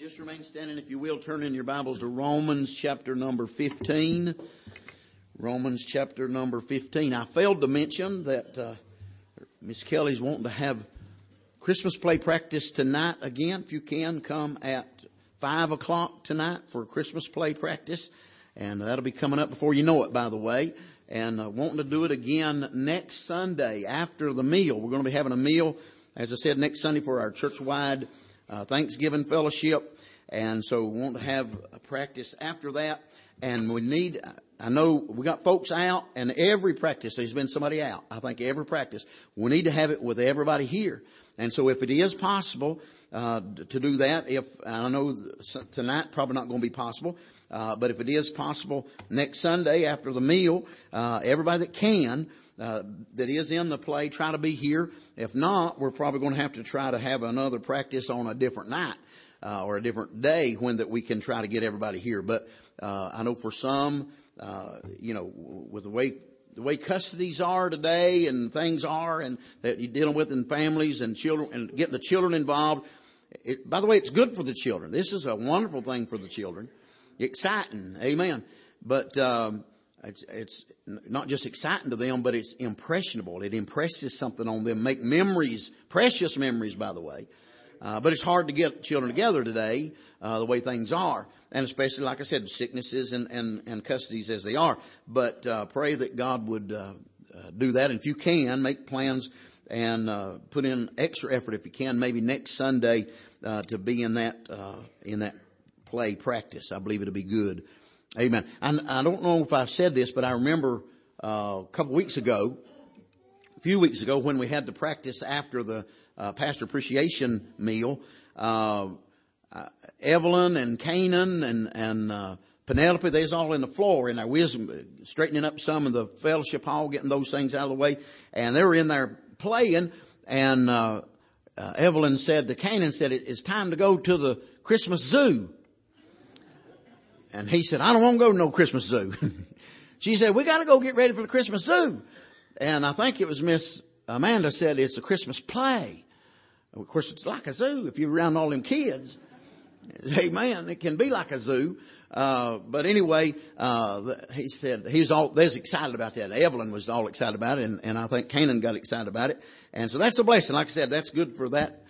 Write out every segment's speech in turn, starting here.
just remain standing, if you will. Turn in your Bibles to Romans chapter number 15. Romans chapter number 15. I failed to mention that Miss Kelly's wanting to have Christmas play practice tonight again. If you can, come at 5 o'clock tonight for Christmas play practice. And that'll be coming up before you know it, by the way. And wanting to do it again next Sunday after the meal. We're going to be having a meal, as I said, next Sunday for our church-wide Thanksgiving fellowship. And so we want to have a practice after that. And we need, I know we got folks out, and every practice there's been somebody out. I think every practice we need to have it with everybody here. And so if it is possible to do that, if I know tonight probably not going to be possible, but if it is possible next Sunday after the meal, everybody that can, that is in the play, try to be here. If not, we're probably going to have to try to have another practice on a different night, or a different day when that we can try to get everybody here. But, I know for some, with the way custodies are today and things are, and that you're dealing with in families and children and getting the children involved. By the way, it's good for the children. This is a wonderful thing for the children. Exciting. Amen. But, it's not just exciting to them, but it's impressionable. It impresses something on them. Make memories, precious memories, by the way. But it's hard to get children together today, the way things are. And especially, like I said, sicknesses and custodies as they are. But, pray that God would, do that. And if you can, make plans and, put in extra effort if you can, maybe next Sunday, to be in that play practice. I believe it'll be good. Amen. I don't know if I've said this, but I remember, a few weeks ago, when we had the practice after the, pastor appreciation meal, Evelyn and Canaan and Penelope, they was all in the floor in their wisdom, straightening up some of the fellowship hall, getting those things out of the way. And they were in there playing, and Evelyn said to Canaan, it's time to go to the Christmas zoo. And he said, I don't want to go to no Christmas zoo. She said, we got to go get ready for the Christmas zoo. And I think it was Miss Amanda said it's a Christmas play. Of course, it's like a zoo if you're around all them kids. Amen. It can be like a zoo. But anyway, he said they was excited about that. Evelyn was all excited about it, and I think Canaan got excited about it. And so that's a blessing. Like I said, that's good for that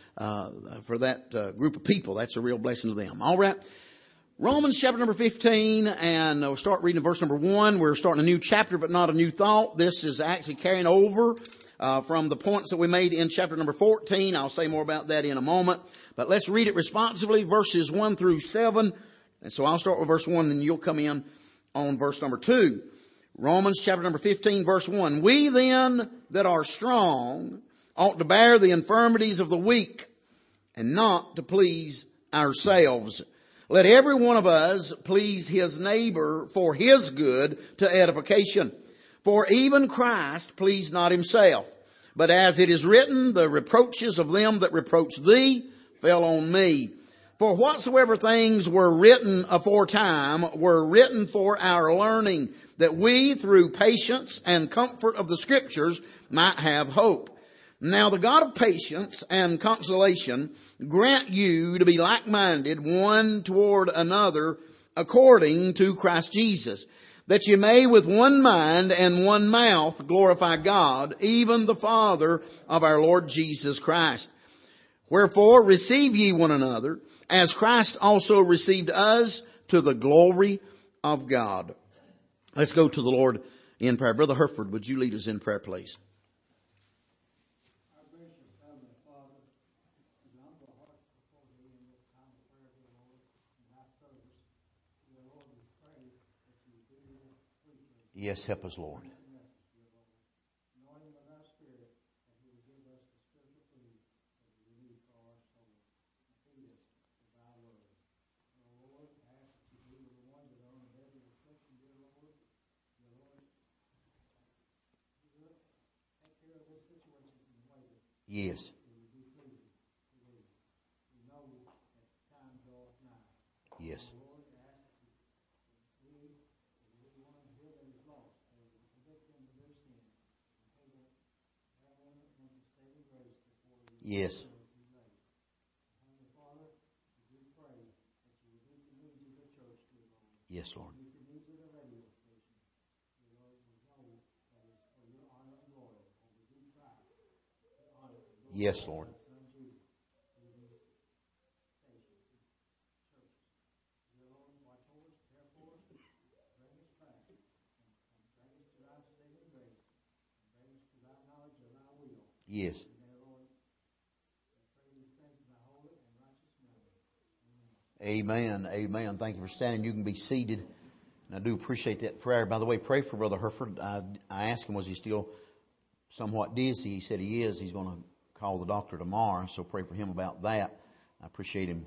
group of people. That's a real blessing to them. All right. Romans chapter number 15, and we'll start reading verse number 1. We're starting a new chapter, but not a new thought. This is actually carrying over from the points that we made in chapter number 14. I'll say more about that in a moment. But let's read it responsibly, verses 1 through 7. And so I'll start with verse 1, then you'll come in on verse number 2. Romans chapter number 15, verse 1. We then that are strong ought to bear the infirmities of the weak, and not to please ourselves. Let every one of us please his neighbor for his good to edification. For even Christ pleased not himself, but as it is written, the reproaches of them that reproach thee fell on me. For whatsoever things were written aforetime were written for our learning, that we through patience and comfort of the Scriptures might have hope. Now the God of patience and consolation grant you to be like-minded one toward another according to Christ Jesus, that you may with one mind and one mouth glorify God, even the Father of our Lord Jesus Christ. Wherefore receive ye one another, as Christ also received us to the glory of God. Let's go to the Lord in prayer. Brother Herford, would you lead us in prayer, please? Yes, help us, Lord. Yes. Yes. Yes. Yes, Lord. Yes, Lord. Yes. Amen. Amen. Thank you for standing. You can be seated. And I do appreciate that prayer. By the way, pray for Brother Hereford. I asked him, was he still somewhat dizzy? He said he is. He's going to call the doctor tomorrow. So pray for him about that. I appreciate him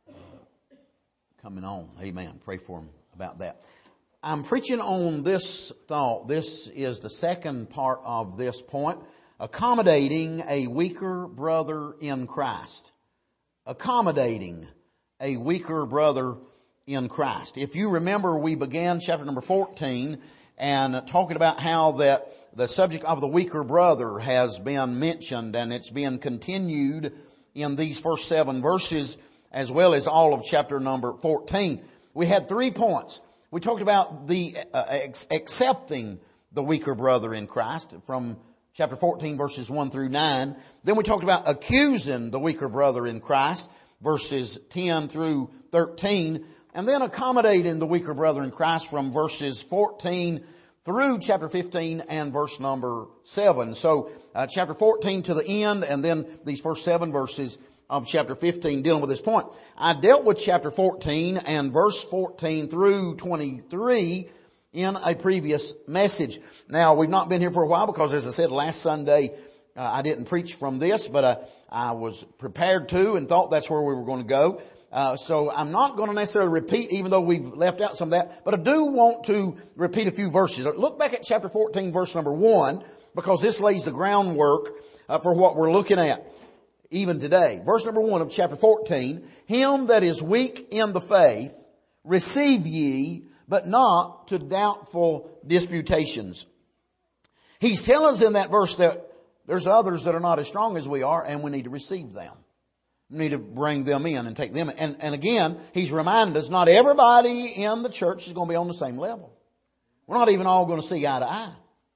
coming on. Amen. Pray for him about that. I'm preaching on this thought. This is the second part of this point. Accommodating a weaker brother in Christ. Accommodating a weaker brother in Christ. If you remember, we began chapter number 14 and talking about how that the subject of the weaker brother has been mentioned, and it's been continued in these first 7 verses as well as all of chapter number 14. We had 3 points. We talked about the accepting the weaker brother in Christ from chapter 14 verses 1 through 9. Then we talked about accusing the weaker brother in Christ, verses 10 through 13. And then accommodating the weaker brother in Christ from verses 14 through chapter 15 and verse number 7. So chapter 14 to the end, and then these first 7 verses of chapter 15 dealing with this point. I dealt with chapter 14 and verse 14 through 23 in a previous message. Now, we've not been here for a while because, as I said, last Sunday I didn't preach from this, but I was prepared to and thought that's where we were going to go. So I'm not going to necessarily repeat, even though we've left out some of that, but I do want to repeat a few verses. Look back at chapter 14, verse number 1, because this lays the groundwork for what we're looking at even today. Verse number 1 of chapter 14, him that is weak in the faith, receive ye, but not to doubtful disputations. He's telling us in that verse that there's others that are not as strong as we are, and we need to receive them. We need to bring them in and take them in. And again, he's reminded us not everybody in the church is going to be on the same level. We're not even all going to see eye to eye.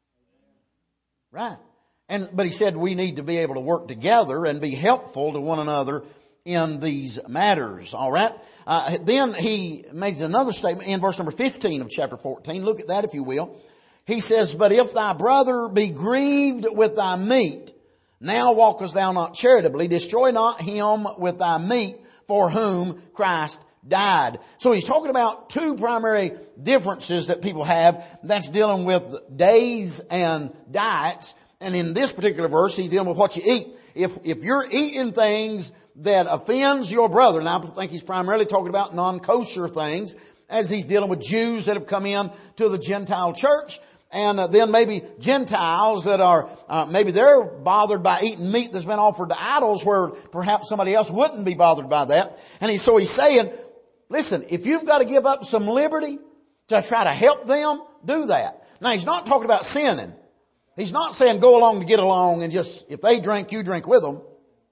Right. But he said we need to be able to work together and be helpful to one another in these matters. All right. Then he makes another statement in verse number 15 of chapter 14. Look at that if you will. He says, but if thy brother be grieved with thy meat, now walkest thou not charitably, destroy not him with thy meat for whom Christ died. So he's talking about 2 primary differences that people have. That's dealing with days and diets. And in this particular verse, he's dealing with what you eat. If you're eating things that offends your brother, and I think he's primarily talking about non-kosher things, as he's dealing with Jews that have come in to the Gentile church, and then maybe Gentiles that are, maybe they're bothered by eating meat that's been offered to idols where perhaps somebody else wouldn't be bothered by that. And so he's saying, listen, if you've got to give up some liberty to try to help them, do that. Now he's not talking about sinning. He's not saying go along to get along and just, if they drink, you drink with them.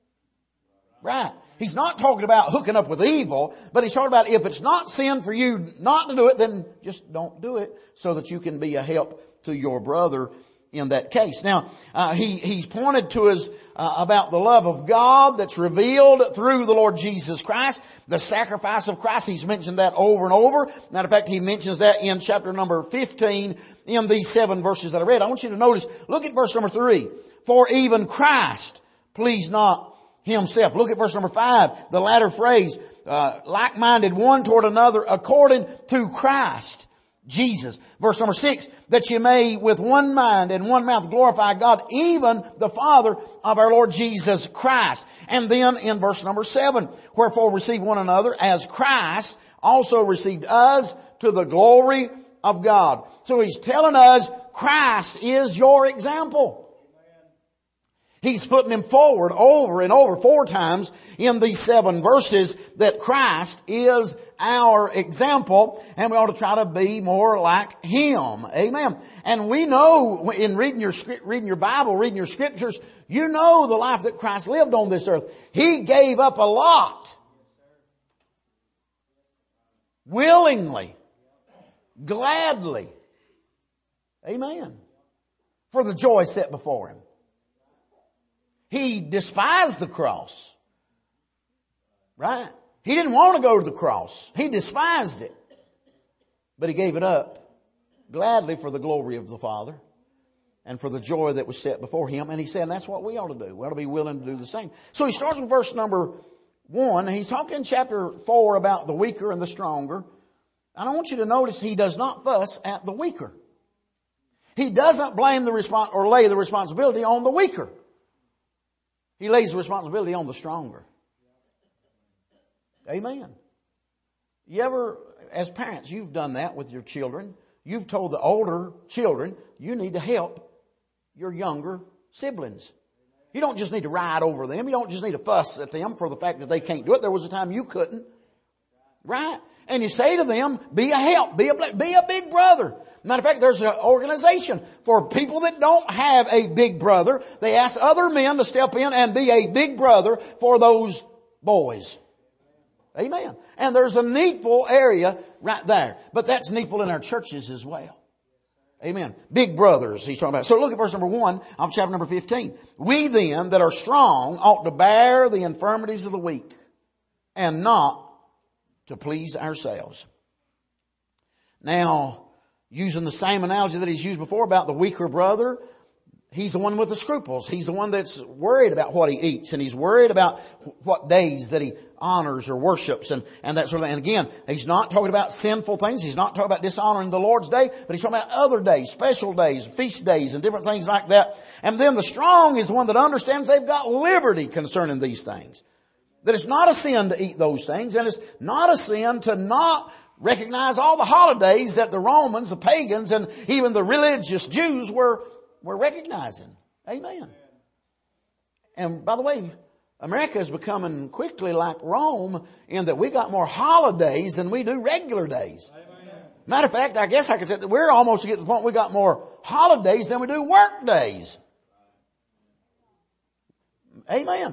Right. He's not talking about hooking up with evil, but he's talking about if it's not sin for you not to do it, then just don't do it so that you can be a help to your brother in that case. Now, he's pointed to us about the love of God that's revealed through the Lord Jesus Christ, the sacrifice of Christ. He's mentioned that over and over. Matter of fact, he mentions that in chapter number 15 in these 7 verses that I read. I want you to notice, look at verse number 3. For even Christ pleased not himself. Look at verse number 5, the latter phrase, like-minded one toward another according to Christ Jesus. Verse number 6, that you may with one mind and one mouth glorify God, even the Father of our Lord Jesus Christ. And then in verse number 7, wherefore receive one another as Christ also received us to the glory of God. So he's telling us Christ is your example. He's putting him forward over and over 4 times in these 7 verses that Christ is our example, and we ought to try to be more like him. Amen. And we know in reading your Bible, reading your scriptures, you know the life that Christ lived on this earth. He gave up a lot willingly. gladly. Amen. For the joy set before him. He despised the cross. Right? He didn't want to go to the cross. He despised it. But he gave it up gladly for the glory of the Father and for the joy that was set before him. And he said, that's what we ought to do. We ought to be willing to do the same. So he starts with verse number 1. He's talking in chapter 4 about the weaker and the stronger. And I want you to notice he does not fuss at the weaker. He doesn't blame or lay the responsibility on the weaker. He lays the responsibility on the stronger. Amen. You ever, as parents, you've done that with your children. You've told the older children, you need to help your younger siblings. You don't just need to ride over them. You don't just need to fuss at them for the fact that they can't do it. There was a time you couldn't. Right? And you say to them, be a help, be a big brother. Matter of fact, there's an organization for people that don't have a big brother. They ask other men to step in and be a big brother for those boys. Amen. And there's a needful area right there. But that's needful in our churches as well. Amen. Big brothers he's talking about. So look at verse number 1 of chapter number 15. We then that are strong ought to bear the infirmities of the weak and not to please ourselves. Now, using the same analogy that he's used before about the weaker brother, he's the one with the scruples. He's the one that's worried about what he eats, and he's worried about what days that he honors or worships and that sort of thing. And again, he's not talking about sinful things. He's not talking about dishonoring the Lord's day, but he's talking about other days, special days, feast days, and different things like that. And then the strong is the one that understands they've got liberty concerning these things. That it's not a sin to eat those things, and it's not a sin to not recognize all the holidays that the Romans, the pagans, and even the religious Jews were recognizing. Amen. And by the way, America is becoming quickly like Rome in that we got more holidays than we do regular days. Amen. Matter of fact, I guess I could say that we're almost getting to the point we got more holidays than we do work days. Amen.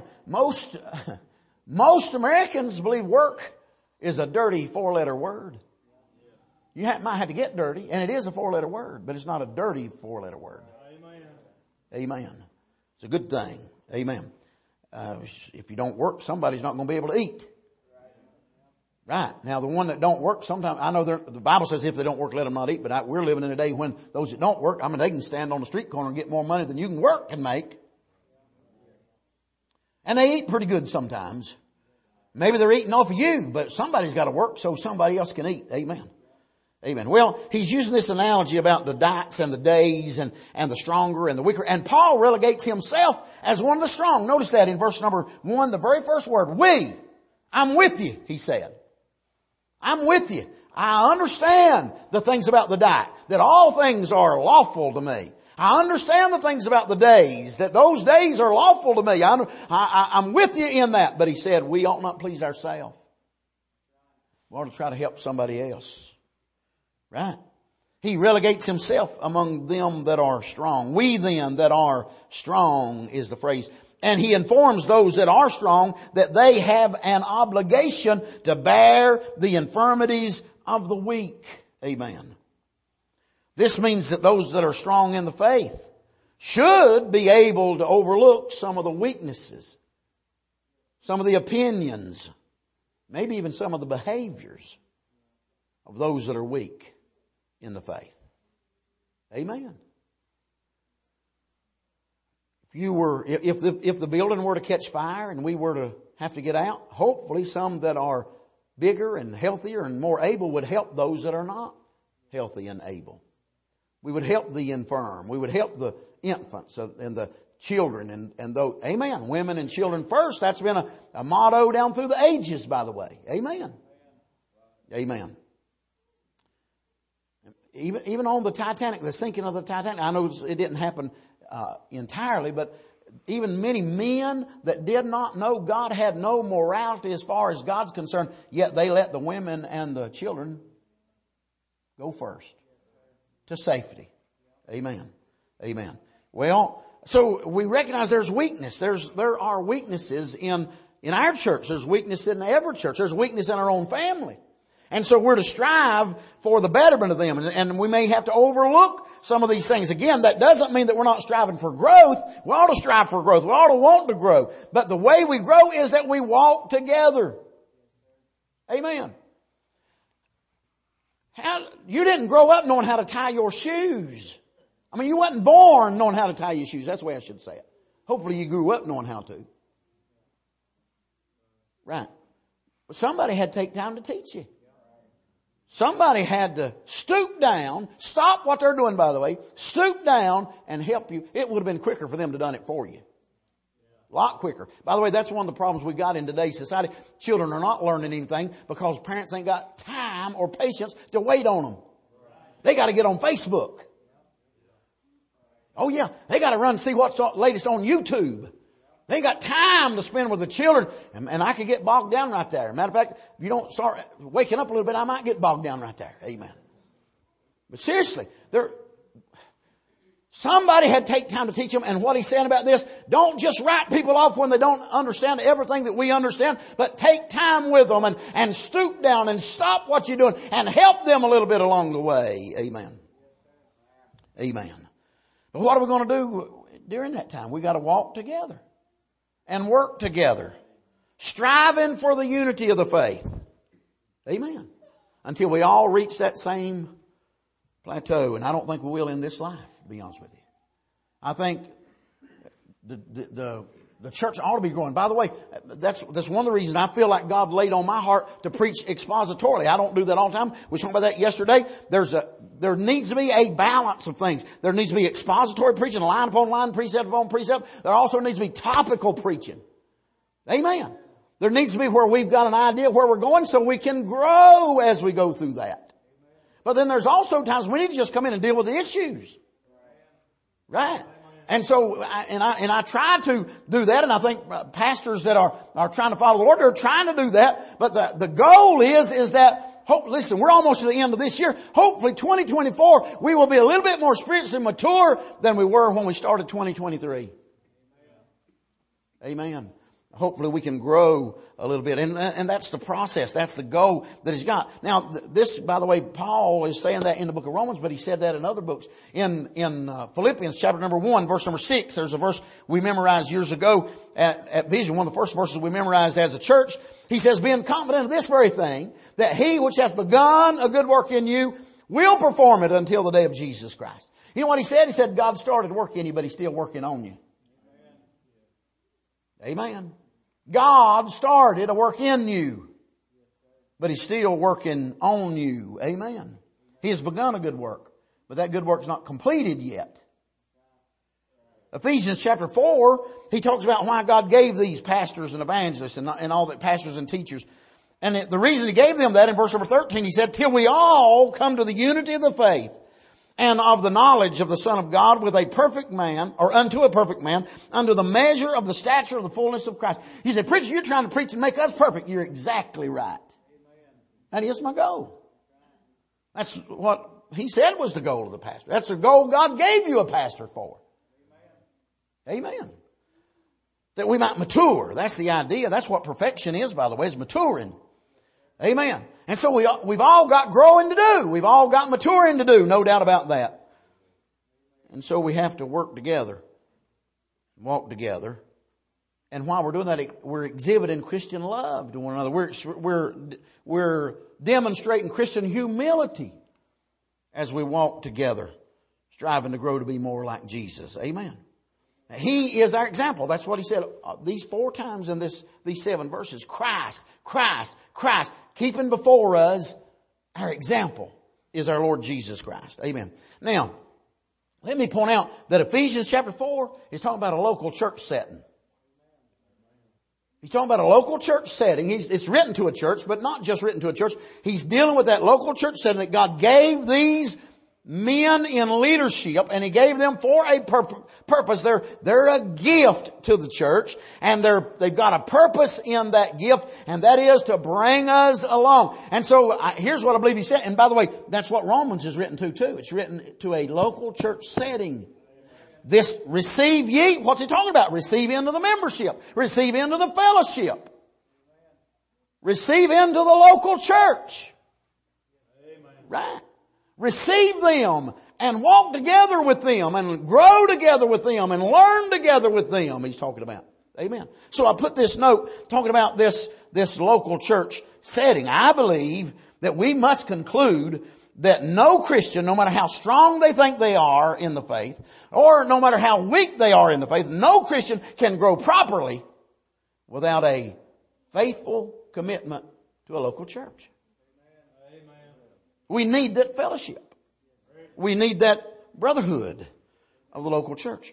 Most Americans believe work is a dirty 4-letter word. You might have to get dirty, and it is a 4-letter word, but it's not a dirty 4-letter word. Amen. It's a good thing. Amen. If you don't work, somebody's not going to be able to eat. Right. Now, the one that don't work, sometimes, I know the Bible says if they don't work, let them not eat, but we're living in a day when those that don't work, they can stand on the street corner and get more money than you can work and make. And they eat pretty good sometimes. Maybe they're eating off of you, but somebody's got to work so somebody else can eat. Amen. Amen. Well, he's using this analogy about the dikes and the days and the stronger and the weaker. And Paul relegates himself as one of the strong. Notice that in verse number 1, the very first word, we. I'm with you, he said. I'm with you. I understand the things about the dike, that all things are lawful to me. I understand the things about the days, that those days are lawful to me. I'm with you in that. But he said, we ought not please ourselves. We ought to try to help somebody else. Right? He relegates himself among them that are strong. We then that are strong is the phrase. And he informs those that are strong that they have an obligation to bear the infirmities of the weak. Amen. This means that those that are strong in the faith should be able to overlook some of the weaknesses, some of the opinions, maybe even some of the behaviors of those that are weak in the faith. Amen. If the building were to catch fire and we were to have to get out, hopefully some that are bigger and healthier and more able would help those that are not healthy and able. We would help the infirm. We would help the infants and the children and those. Amen. Women and children first. That's been a motto down through the ages, by the way. Amen. Amen. Even on the Titanic, the sinking of the Titanic, I know it didn't happen entirely, but even many men that did not know God had no morality as far as God's concerned, yet they let the women and the children go first to safety. Amen. Amen. Well, so we recognize there's weakness. There are weaknesses in our church. There's weakness in every church. There's weakness in our own family. And so we're to strive for the betterment of them. And we may have to overlook some of these things. Again, that doesn't mean that we're not striving for growth. We ought to strive for growth. We ought to want to grow. But the way we grow is that we walk together. Amen. You didn't grow up knowing how to tie your shoes. I mean, you wasn't born knowing how to tie your shoes. That's the way I should say it. Hopefully you grew up knowing how to. Right. But somebody had to take time to teach you. Somebody had to stoop down, stop what they're doing, by the way, stoop down and help you. It would have been quicker for them to have done it for you. A lot quicker. By the way, that's one of the problems we got in today's society. Children are not learning anything because parents ain't got time or patience to wait on them. They got to get on Facebook. Oh yeah, they got to run and see what's latest on YouTube. They got time to spend with the children. And I could get bogged down right there. Matter of fact, if you don't start waking up a little bit, I might get bogged down right there. Amen. But seriously, somebody had to take time to teach them. And what he's saying about this, don't just write people off when they don't understand everything that we understand, but take time with them and stoop down and stop what you're doing and help them a little bit along the way. Amen. Amen. But what are we going to do during that time? We got to walk together and work together, striving for the unity of the faith. Amen. Until we all reach that same plateau. And I don't think we will in this life, to be honest with you. I think the church ought to be growing. By the way, that's one of the reasons I feel like God laid on my heart to preach expositorily. I don't do that all the time. We talked about that yesterday. There needs to be a balance of things. There needs to be expository preaching, line upon line, precept upon precept. There also needs to be topical preaching. Amen. There needs to be where we've got an idea where we're going so we can grow as we go through that. But then there's also times we need to just come in and deal with the issues. Right. And so, I try to do that, and I think pastors that are trying to follow the Lord, they're trying to do that. But the goal is that, listen, we're almost to the end of this year. Hopefully 2024, we will be a little bit more spiritually mature than we were when we started 2023. Amen. Hopefully we can grow a little bit. And that's the process. That's the goal that he's got. Now, this, by the way, Paul is saying that in the book of Romans, but he said that in other books. In Philippians chapter number 1, verse number 6, there's a verse we memorized years ago at Vision, one of the first verses we memorized as a church. He says, being confident of this very thing, that he which hath begun a good work in you will perform it until the day of Jesus Christ. You know what he said? He said, God started work in you, but he's still working on you. Amen. God started a work in you, but he's still working on you. Amen. He has begun a good work, but that good work's not completed yet. Ephesians chapter 4, he talks about why God gave these pastors and evangelists and all that, pastors and teachers. And the reason he gave them that in verse number 13, he said, till we all come to the unity of the faith and of the knowledge of the Son of God with a perfect man, or unto a perfect man, under the measure of the stature of the fullness of Christ. He said, preacher, you're trying to preach and make us perfect. You're exactly right. That is my goal. That's what he said was the goal of the pastor. That's the goal God gave you a pastor for. Amen. That we might mature. That's the idea. That's what perfection is, by the way, is maturing. Amen. And so we've all got growing to do. We've all got maturing to do. No doubt about that. And so we have to work together. Walk together. And while we're doing that, we're exhibiting Christian love to one another. We're demonstrating Christian humility as we walk together, striving to grow to be more like Jesus. Amen. He is our example. That's what he said these 4 times in these 7 verses. Christ, Christ, Christ. Keeping before us our example is our Lord Jesus Christ. Amen. Now, let me point out that Ephesians chapter 4 is talking about a local church setting. He's talking about a local church setting. It's written to a church, but not just written to a church. He's dealing with that local church setting that God gave these men in leadership, and he gave them for a purpose. They're a gift to the church, and they've got a purpose in that gift, and that is to bring us along. And so here's what I believe he said. And by the way, that's what Romans is written to too. It's written to a local church setting. This receive ye, what's he talking about? Receive into the membership. Receive into the fellowship. Receive into the local church. Right? Receive them and walk together with them and grow together with them and learn together with them, he's talking about. Amen. So I put this note talking about this local church setting. I believe that we must conclude that no Christian, no matter how strong they think they are in the faith, or no matter how weak they are in the faith, no Christian can grow properly without a faithful commitment to a local church. We need that fellowship. We need that brotherhood of the local church.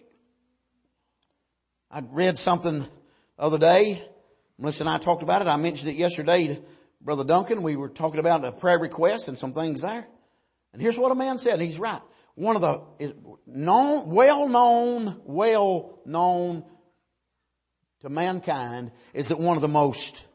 I read something the other day. Melissa and I talked about it. I mentioned it yesterday to Brother Duncan. We were talking about a prayer request and some things there. And here's what a man said. He's right. One of the well known to mankind is that one of the most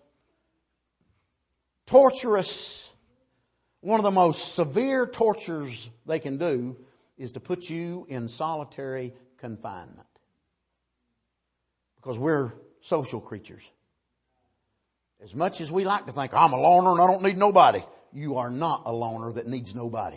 torturous, one of the most severe tortures they can do is to put you in solitary confinement. Because we're social creatures. As much as we like to think, I'm a loner and I don't need nobody. You are not a loner that needs nobody.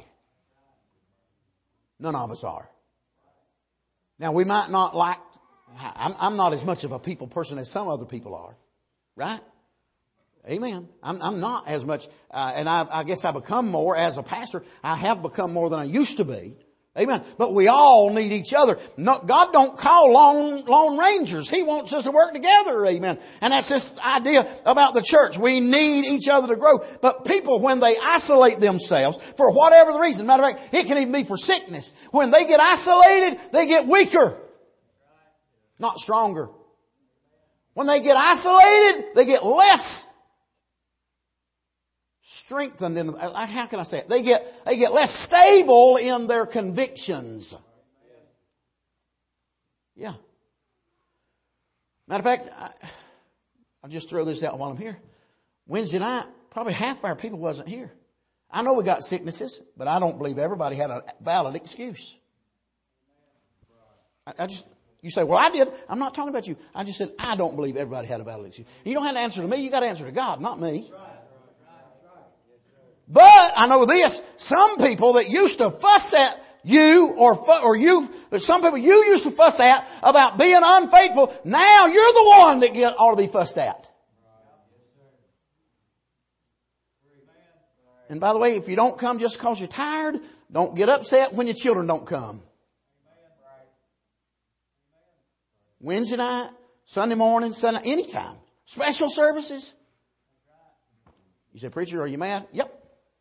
None of us are. Now we might not like, I'm not as much of a people person as some other people are. Right? Amen. I'm not as much, and I guess I become more as a pastor. I have become more than I used to be. Amen. But we all need each other. No, God don't call lone rangers. He wants us to work together. Amen. And that's this idea about the church. We need each other to grow. But people, when they isolate themselves, for whatever the reason, matter of fact, it can even be for sickness. When they get isolated, they get weaker. Not stronger. When they get isolated, they get less strengthened in, how can I say it? They get less stable in their convictions. Yeah. Matter of fact, I'll just throw this out while I'm here. Wednesday night, probably half our people wasn't here. I know we got sicknesses, but I don't believe everybody had a valid excuse. You say, well, I did. I'm not talking about you. I just said, I don't believe everybody had a valid excuse. You don't have to answer to me. You got to answer to God, not me. But I know this, some people that used to fuss at you some people you used to fuss at about being unfaithful, now you're the one that ought to be fussed at. And by the way, if you don't come just because you're tired, don't get upset when your children don't come. Wednesday night, Sunday morning, Sunday, anytime. Special services. You say, preacher, are you mad? Yep.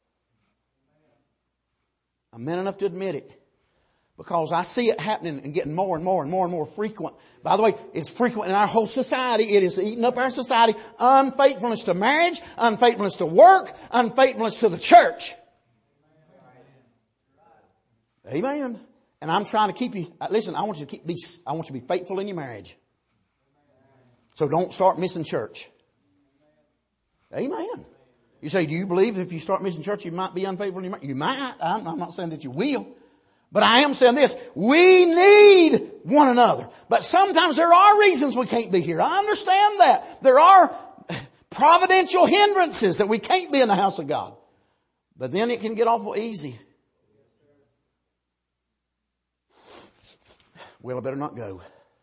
I'm man enough to admit it. Because I see it happening and getting more and more and more and more frequent. By the way, it's frequent in our whole society. It is eating up our society. Unfaithfulness to marriage, unfaithfulness to work, unfaithfulness to the church. Amen. And I'm trying to keep you, listen, I want you to be faithful in your marriage. So don't start missing church. Amen. You say, do you believe if you start missing church, you might be unfaithful in your marriage? You might. I'm not saying that you will. But I am saying this. We need one another. But sometimes there are reasons we can't be here. I understand that. There are providential hindrances that we can't be in the house of God. But then it can get awful easy. Well, I better not go.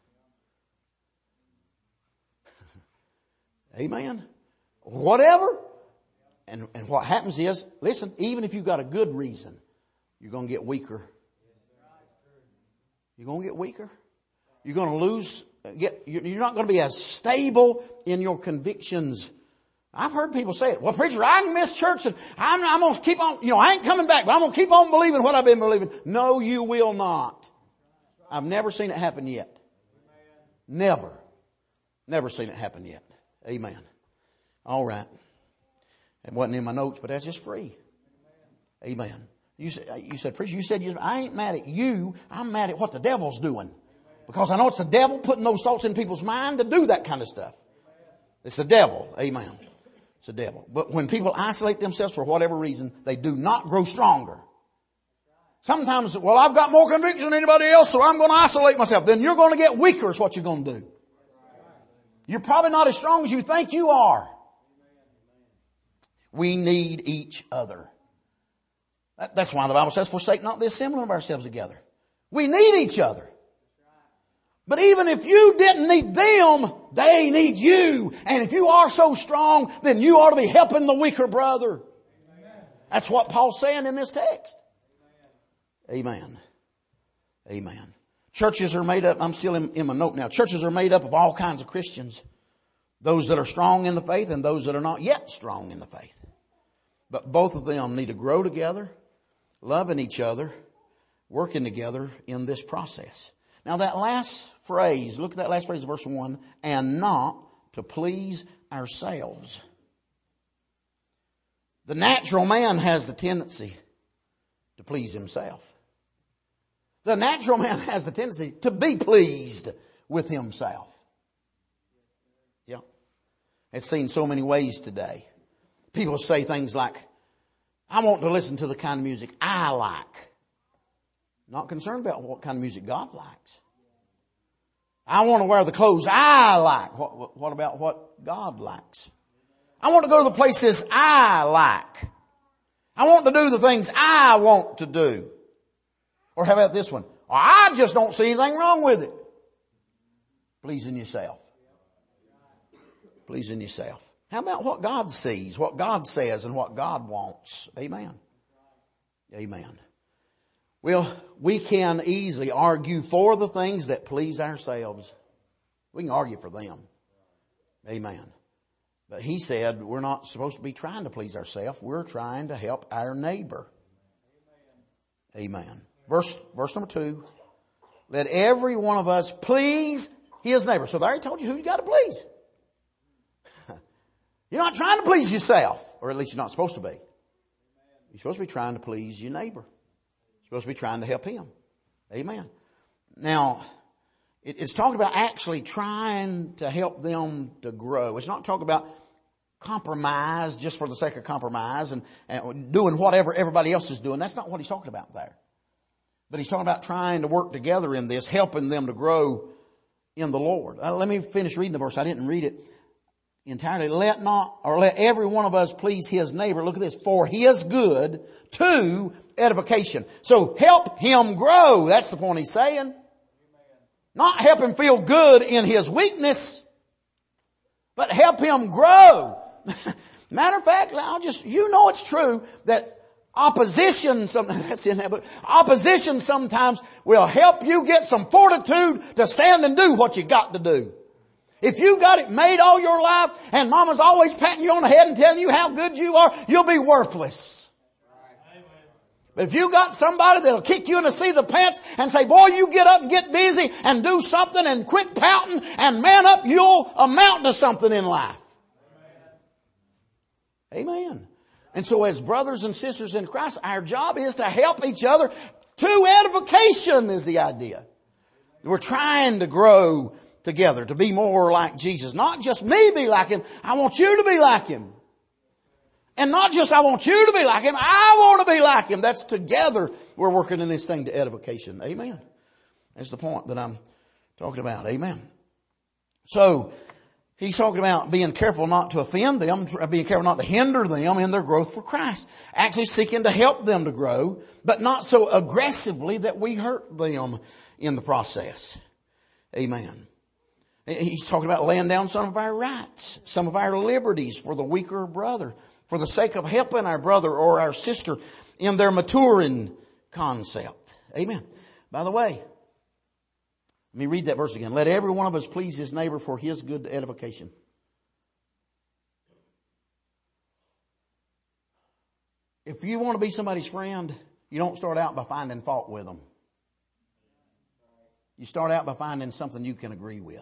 Amen. Whatever. And what happens is, listen, even if you've got a good reason, you're going to get weaker. You're going to get weaker. You're going to you're not going to be as stable in your convictions. I've heard people say it. Well, preacher, I can miss church and I'm going to keep on, I ain't coming back, but I'm going to keep on believing what I've been believing. No, you will not. I've never seen it happen yet. Never. Never seen it happen yet. Amen. All right. It wasn't in my notes, but that's just free. Amen. You said, preacher, I ain't mad at you. I'm mad at what the devil's doing. Because I know it's the devil putting those thoughts in people's mind to do that kind of stuff. It's the devil. Amen. It's the devil. But when people isolate themselves for whatever reason, they do not grow stronger. Sometimes, well, I've got more conviction than anybody else, so I'm going to isolate myself. Then you're going to get weaker is what you're going to do. You're probably not as strong as you think you are. We need each other. That's why the Bible says, forsake not the assembling of ourselves together. We need each other. But even if you didn't need them, they need you. And if you are so strong, then you ought to be helping the weaker brother. That's what Paul's saying in this text. Amen. Amen. Churches are made up, I'm still in my note now. Churches are made up of all kinds of Christians. Those that are strong in the faith and those that are not yet strong in the faith. But both of them need to grow together, loving each other, working together in this process. Now that last phrase, look at that last phrase of verse 1, and not to please ourselves. The natural man has the tendency to please himself. The natural man has the tendency to be pleased with himself. Yeah. It's seen so many ways today. People say things like, I want to listen to the kind of music I like. Not concerned about what kind of music God likes. I want to wear the clothes I like. What about what God likes? I want to go to the places I like. I want to do the things I want to do. Or how about this one? I just don't see anything wrong with it. Pleasing yourself. Pleasing yourself. How about what God sees, what God says, and what God wants? Amen. Amen. Well, we can easily argue for the things that please ourselves. We can argue for them. Amen. But he said we're not supposed to be trying to please ourselves. We're trying to help our neighbor. Amen. Verse number 2. Let every one of us please his neighbor. So there he told you who you got to please. You're not trying to please yourself. Or at least you're not supposed to be. You're supposed to be trying to please your neighbor. You're supposed to be trying to help him. Amen. Now, it's talking about actually trying to help them to grow. It's not talking about compromise just for the sake of compromise and doing whatever everybody else is doing. That's not what he's talking about there. But he's talking about trying to work together in this, helping them to grow in the Lord. Let me finish reading the verse. I didn't read it entirely. Let every one of us please his neighbor. Look at this. For his good to edification. So help him grow. That's the point he's saying. Not help him feel good in his weakness, but help him grow. Matter of fact, it's true that opposition sometimes will help you get some fortitude to stand and do what you got to do. If you got it made all your life and mama's always patting you on the head and telling you how good you are, you'll be worthless. But if you got somebody that'll kick you in the seat of the pants and say, boy, you get up and get busy and do something and quit pouting and man up, you'll amount to something in life. Amen. And so as brothers and sisters in Christ, our job is to help each other to edification is the idea. We're trying to grow together, to be more like Jesus. Not just me be like him, I want you to be like him. And not just I want you to be like him, I want to be like him. That's together we're working in this thing to edification. Amen. That's the point that I'm talking about. Amen. So, he's talking about being careful not to offend them, being careful not to hinder them in their growth for Christ. Actually seeking to help them to grow, but not so aggressively that we hurt them in the process. Amen. He's talking about laying down some of our rights, some of our liberties for the weaker brother, for the sake of helping our brother or our sister in their maturing concept. Amen. By the way, let me read that verse again. Let every one of us please his neighbor for his good edification. If you want to be somebody's friend, you don't start out by finding fault with them. You start out by finding something you can agree with.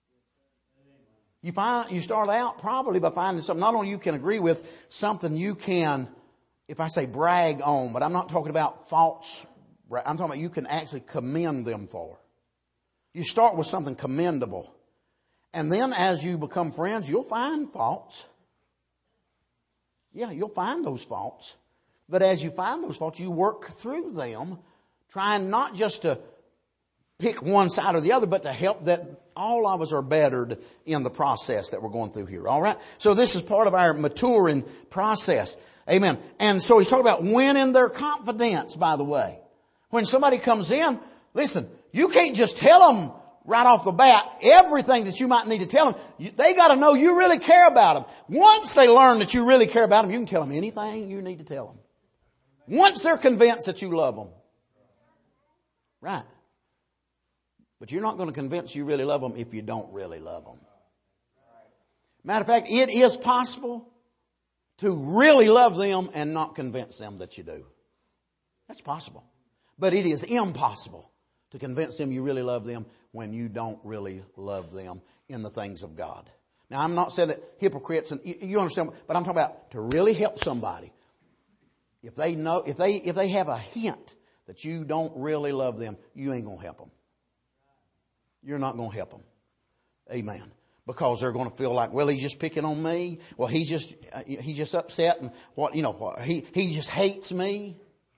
You start out probably by finding something not only you can agree with, something you can, if I say brag on, but I'm not talking about faults. I'm talking about you can actually commend them for. You start with something commendable. And then as you become friends, you'll find faults. Yeah, you'll find those faults. But as you find those faults, you work through them, trying not just to pick one side or the other, but to help that all of us are bettered in the process that we're going through here. All right? So this is part of our maturing process. Amen. And so he's talking about winning their confidence, by the way. When somebody comes in, listen, you can't just tell them right off the bat everything that you might need to tell them. They got to know you really care about them. Once they learn that you really care about them, you can tell them anything you need to tell them. Once they're convinced that you love them. Right. But you're not going to convince you really love them if you don't really love them. Matter of fact, it is possible to really love them and not convince them that you do. That's possible. But it is impossible to convince them you really love them when you don't really love them in the things of God. Now, I'm not saying that hypocrites, and you understand, but I'm talking about to really help somebody. If they know, if they have a hint that you don't really love them, you ain't going to help them. You're not going to help them. Amen. Because they're going to feel like, well, he's just picking on me. Well, he's just upset, and he just hates me.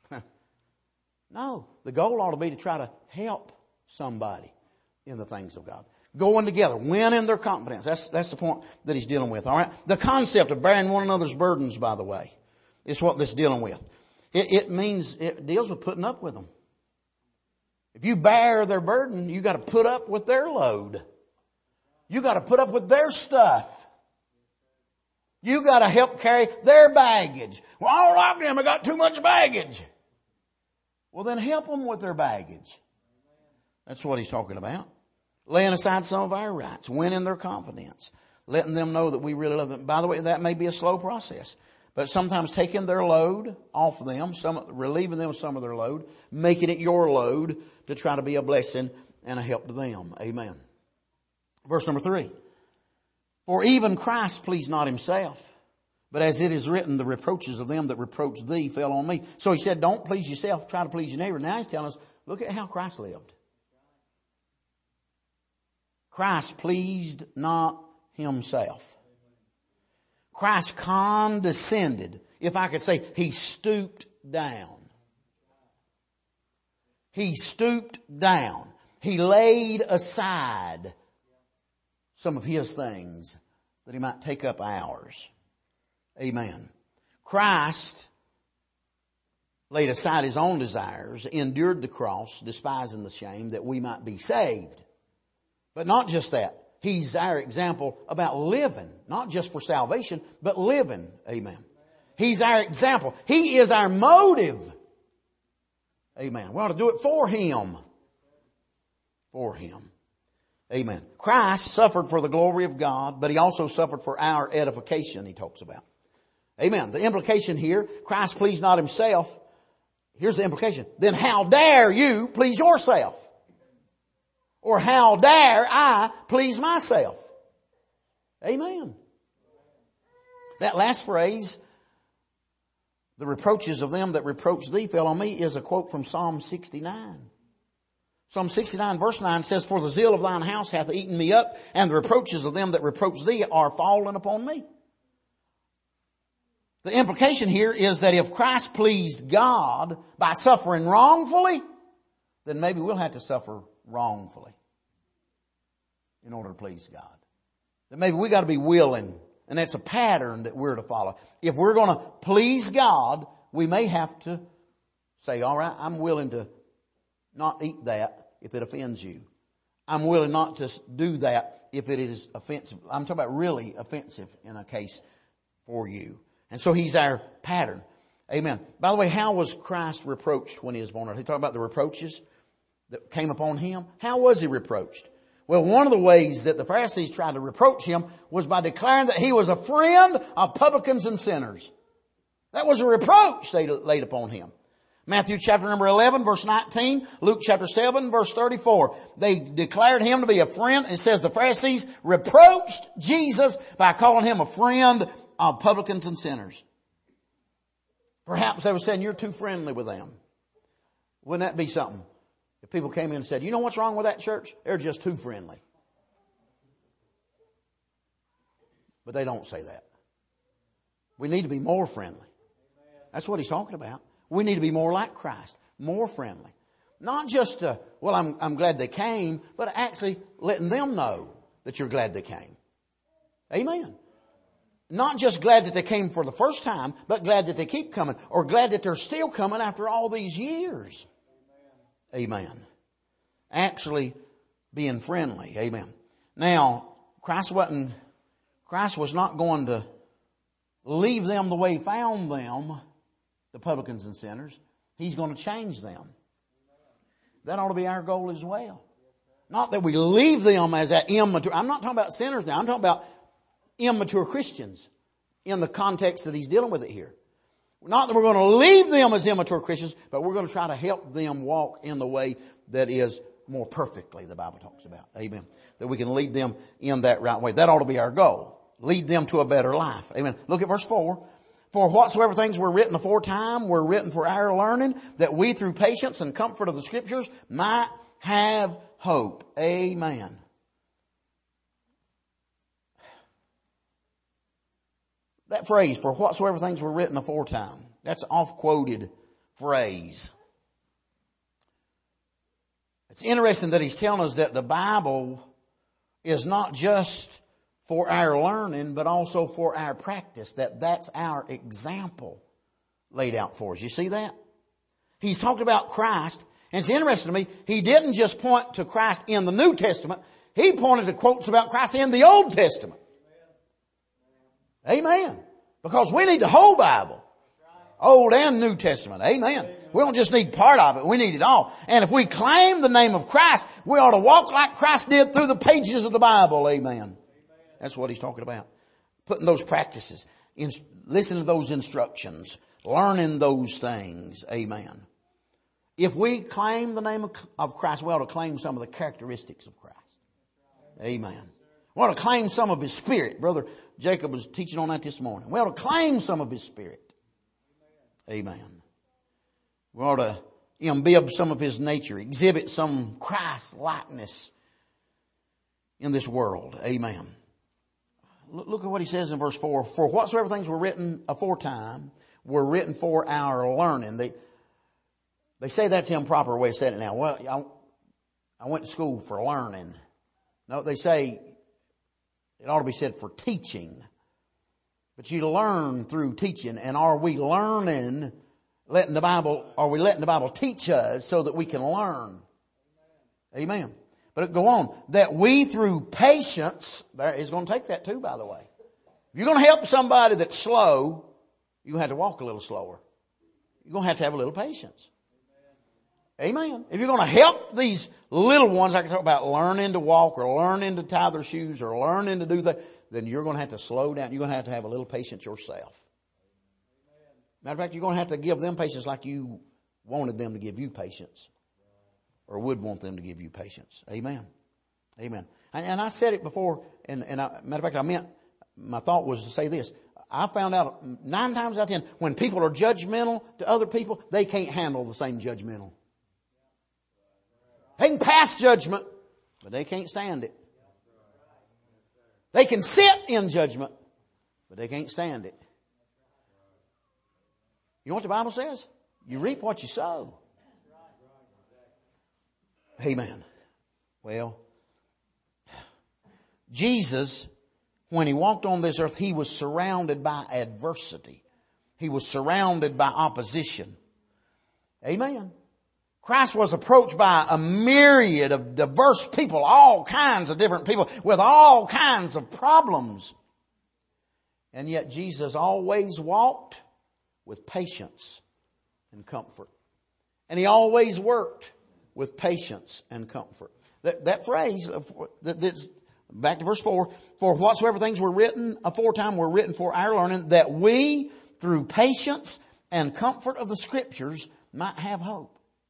No, the goal ought to be to try to help somebody in the things of God. Going together, winning their confidence. That's the point that he's dealing with. All right. The concept of bearing one another's burdens, by the way, is what this is dealing with. It deals with putting up with them. If you bear their burden, you got to put up with their load. You got to put up with their stuff. You got to help carry their baggage. Well, I don't like them. I got too much baggage. Well, then help them with their baggage. That's what he's talking about. Laying aside some of our rights, winning their confidence, letting them know that we really love them. By the way, that may be a slow process, but sometimes taking their load off of them, relieving them of some of their load, making it your load to try to be a blessing and a help to them. Amen. Verse number 3. For even Christ pleased not himself, but as it is written, the reproaches of them that reproach thee fell on me. So he said, don't please yourself, try to please your neighbor. Now he's telling us, look at how Christ lived. Christ pleased not himself. Christ condescended. If I could say, he stooped down. He stooped down. He laid aside some of his things that he might take up ours. Amen. Christ laid aside his own desires, endured the cross, despising the shame, that we might be saved. But not just that. He's our example about living, not just for salvation, but living. Amen. He's our example. He is our motive. Amen. We ought to do it for him. For him. Amen. Christ suffered for the glory of God, but he also suffered for our edification, he talks about. Amen. The implication here, Christ pleased not himself. Here's the implication. Then how dare you please yourself? Or how dare I please myself? Amen. That last phrase, the reproaches of them that reproach thee fell on me, is a quote from Psalm 69. Psalm 69 verse 9 says, for the zeal of thine house hath eaten me up, and the reproaches of them that reproach thee are fallen upon me. The implication here is that if Christ pleased God by suffering wrongfully, then maybe we'll have to suffer wrongfully in order to please God. That maybe we got to be willing, and that's a pattern that we're to follow. If we're going to please God, we may have to say, all right, I'm willing to not eat that if it offends you. I'm willing not to do that if it is offensive. I'm talking about really offensive in a case for you. And so he's our pattern. Amen. By the way, how was Christ reproached when he was born? He talked about the reproaches that came upon him. How was he reproached? Well, one of the ways that the Pharisees tried to reproach him was by declaring that he was a friend of publicans and sinners. That was a reproach they laid upon him. Matthew chapter number 11, verse 19, Luke chapter 7, verse 34. They declared him to be a friend. It says the Pharisees reproached Jesus by calling him a friend of publicans and sinners. Perhaps they were saying, you're too friendly with them. Wouldn't that be something? If people came in and said, you know what's wrong with that church? They're just too friendly. But they don't say that. We need to be more friendly. That's what he's talking about. We need to be more like Christ, more friendly. Not just, well, I'm glad they came, but actually letting them know that you're glad they came. Amen. not just glad that they came for the first time, but glad that they keep coming, or glad that they're still coming after all these years. Amen. Actually being friendly. Amen. Now, Christ was not going to leave them the way He found them, the publicans and sinners. He's going to change them. That ought to be our goal as well. Not that we leave them as that immature. I'm not talking about sinners now. I'm talking about immature Christians in the context that he's dealing with it here. Not that we're going to leave them as immature Christians, but we're going to try to help them walk in the way that is more perfectly, the Bible talks about. Amen. That we can lead them in that right way. That ought to be our goal. Lead them to a better life. Amen. Look at verse 4. For whatsoever things were written aforetime were written for our learning, that we through patience and comfort of the Scriptures might have hope. Amen. That phrase, for whatsoever things were written aforetime, that's an oft-quoted phrase. It's interesting that he's telling us that the Bible is not just for our learning, but also for our practice. That's our example laid out for us. You see that? He's talked about Christ, and it's interesting to me, he didn't just point to Christ in the New Testament, he pointed to quotes about Christ in the Old Testament. Amen. Because we need the whole Bible. Old and New Testament. Amen. We don't just need part of it. We need it all. And if we claim the name of Christ, we ought to walk like Christ did through the pages of the Bible. Amen. That's what he's talking about. Putting those practices. Listening to those instructions. Learning those things. Amen. If we claim the name of Christ, we ought to claim some of the characteristics of Christ. Amen. We ought to claim some of His Spirit. Brother Jacob was teaching on that this morning. We ought to claim some of His Spirit. Amen. We ought to imbibe some of His nature, exhibit some Christ likeness in this world. Amen. Look at what he says in verse 4. For whatsoever things were written aforetime were written for our learning. They say that's the improper way of saying it now. Well, I went to school for learning. No, they say it ought to be said for teaching. But you learn through teaching. And are we learning, are we letting the Bible teach us so that we can learn? Amen. But it go on. That we through patience, there is going to take that too, by the way. If you're going to help somebody that's slow, you're going to have to walk a little slower. You're going to have a little patience. Amen. If you're going to help these little ones, I can talk about learning to walk or learning to tie their shoes or learning to do that, then you're going to have to slow down. You're going to have a little patience yourself. Matter of fact, you're going to have to give them patience like you wanted them to give you patience or would want them to give you patience. Amen. Amen. And I said it before, matter of fact, my thought was to say this. I found out 9 times out of 10, when people are judgmental to other people, they can't handle the same judgmental. They can pass judgment, but they can't stand it. They can sit in judgment, but they can't stand it. You know what the Bible says? You reap what you sow. Amen. Well, Jesus, when He walked on this earth, He was surrounded by adversity. He was surrounded by opposition. Amen. Christ was approached by a myriad of diverse people, all kinds of different people with all kinds of problems. And yet Jesus always walked with patience and comfort. And He always worked with patience and comfort. That phrase, that's back to verse 4, for whatsoever things were written aforetime were written for our learning, that we through patience and comfort of the Scriptures might have hope.